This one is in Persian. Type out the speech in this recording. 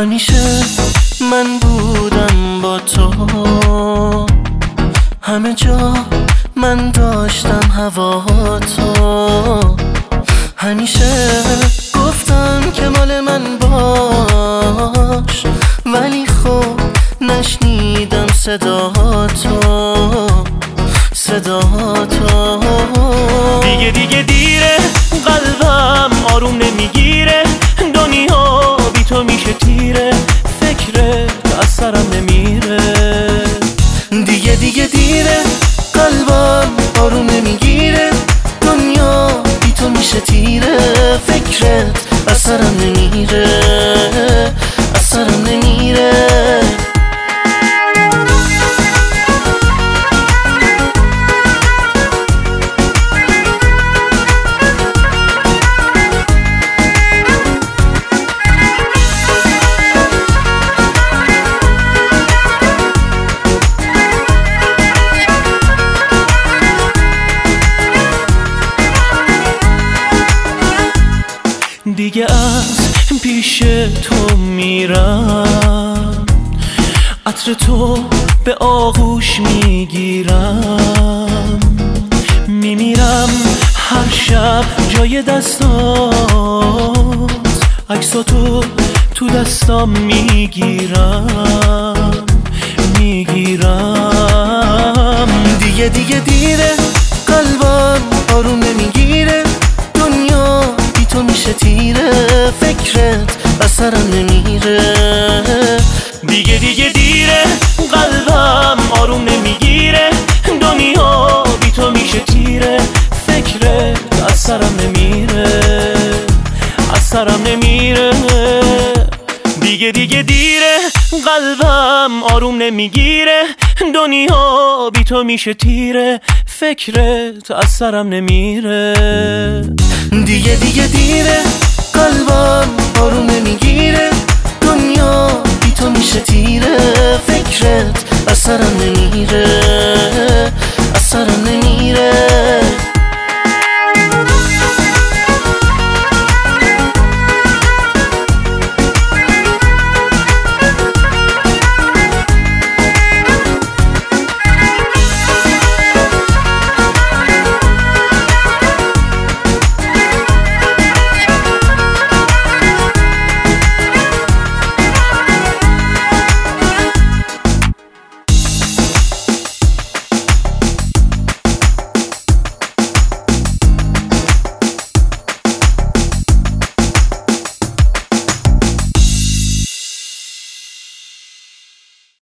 همیشه من بودم با تو، همه جا من داشتم هوا تو. همیشه گفتم که مال من باش، ولی خب نشنیدم صدا تو. دیگه دیره، قلبم آروم نمیگیره، دنیا بی تو میشه تیره، فکرت از سرم نمیره. دیگه دیره، قلبم آروم نمیگیره، دنیا بی تو میشه تیره، فکرت از سرم نمیره، از سرم نمیره. دیگه از پیش تو میرم، عطر تو به آغوش میگیرم، میمیرم هر شب جای دستات، عکساتو تو دستام میگیرم. دیگه دیره، قلبم آروم نمیگیره، دنیا بی تو میشه تیره، فکرت از سرم نمیره. دیگه دیره، قلبم آروم نمیگیره، دنیا بی تو میشه تیره، فکرت از سرم نمیره، از سرم نمیره. دیگه دیره، قلبم آروم نمیگیره، دنیا بی تو میشه تیره، فکرت از سرم نمیره. دیگه دیره، قلبم آروم نمیگیره، دنیا بی تو میشه تیره، فکرت از سرم نمیره.